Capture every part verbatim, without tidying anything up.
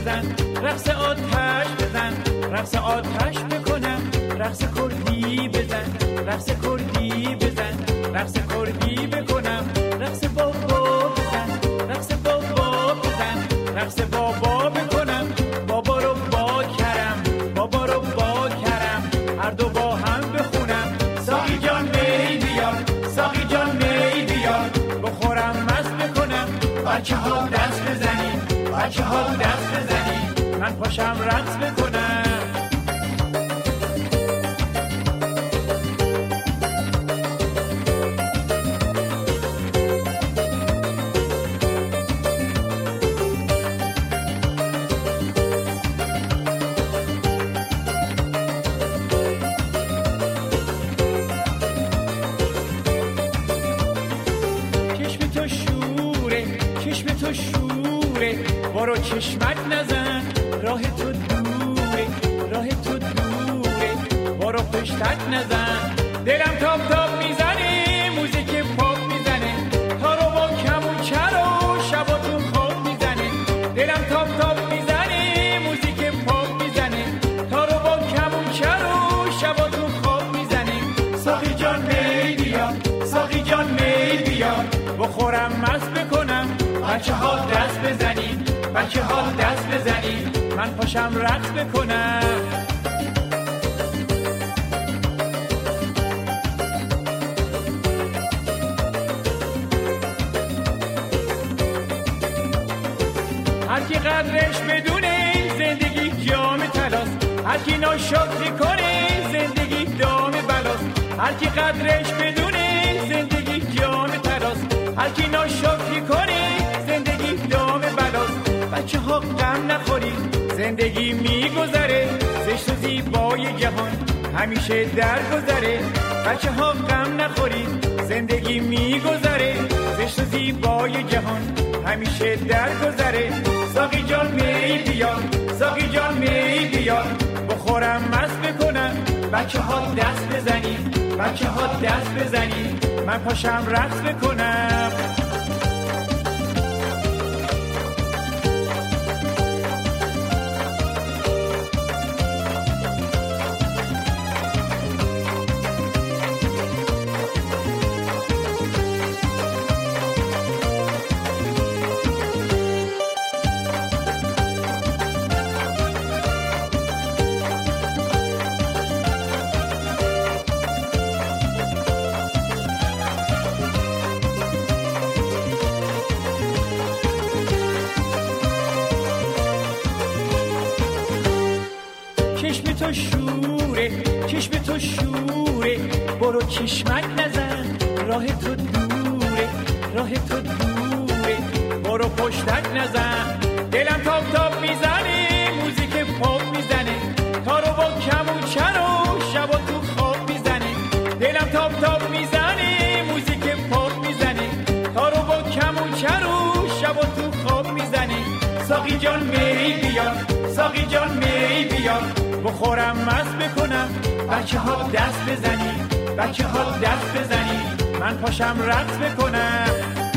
بزن، رقص آتش بزن، رقص آتش بکنم، رقص کردی بزن، رقص کردی بزن، رقص کردی بکنم، رقص بابا بزن، رقص بابا بزن، رقص بابا بکنم، بابا رو با کرم، بابا رو با کرم، هر دو با هم بخونم. ساقی جان می بیار، ساقی جان می بیار، بخورم مست بکنم، بچه ها دست بزنید، بچه ها دست بزنید، من پاشم رقص بکنم. برو چشمک نزن، راه تو دوره، راه تو دوره، برو پشتک نزن، دلم تاپ تاپ میزنه، موزیک پاپ میزنه، تارو با کمونچه رو شبا تو خواب میزنه، دلم تاپ تاپ میزنه، موزیک پاپ میزنه، تارو با کمونچه رو شبا تو خواب میزنه. ساقی جان می بیار، ساقی جان می بیار، بخورم مست بکنم، بچه ها دست بزنید، بچه ها دست بزنید، من پاشم رقص بکنم. هر کی قدرش بدونه زندگی جام طلاست، هر کی ناشکری کنه زندگی دام بلاست، هر کی قدرش بدونه زندگی جام طلاست، هر کی ناشکری کنه زندگی دام بلاست. بچه ها غم نخورید، زندگی میگذره، زشت و زیبای جهان همیشه درگذره. بچه ها غم نخورید، زندگی میگذره، زشت و زیبای جهان همیشه درگذره. ساقی جان می بیار، ساقی جان می بیار، بخورم مست بکنم، بچه ها دست بزنید، بچه ها دست بزنید، من پاشم رقص بکنم. چشم تو شوره، چشم تو شوره، برو چشمک نزن، راه تو دوره، راه تو دوره، برو پشتک نزن، دلم تاپ تاپ میزنه، موزیک پاپ میزنه، تارو با کمونچه رو شبا تو خواب میزنه، دلم تاپ تاپ میزنه، موزیک پاپ میزنه، تارو با کمونچه رو شبا تو خواب میزنه. ساقی جان می بیار، ساقی جان می بیار، بخورم مست بکنم، بچه ها دست بزنید، بچه ها دست بزنید، من پاشم رقص بکنم.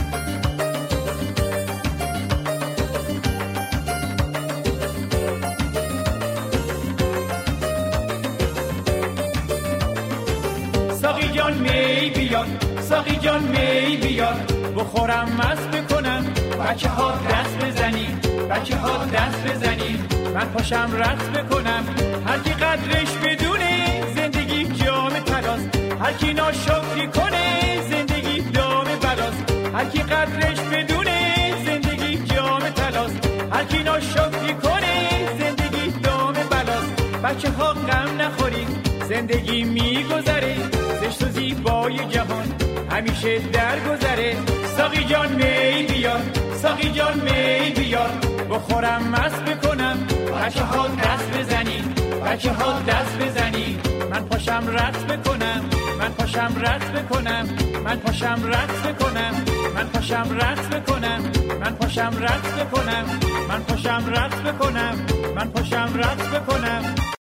ساقی جان می بیار، ساقی جان می بیار، بخورم مست بکنم، بچه ها دست بزنید، بچه ها دست بزنید، من پاشم رقص بکنم. هر کی قدرش بدونه زندگی جام طلاست، هر کی ناشکری کنه زندگی دام بلاست، هر کی قدرش بدونه زندگی جام طلاست، هر کی ناشکری کنه زندگی دام بلاست. بچه ها غم نخورید، زندگی میگذره، زشت و زیبای جهان همیشه درگذره. ساقی جان می بیار، ساقی جان می بیار، بخورم مست بکنم، بچه ها دست بزنید، بچه ها دست بزنید، من پاشم رقص بکنم، من پاشم رقص بکنم، من پاشم رقص بکنم، من پاشم رقص بکنم، من پاشم رقص بکنم، من پاشم رقص بکنم، من پاشم رقص بکنم.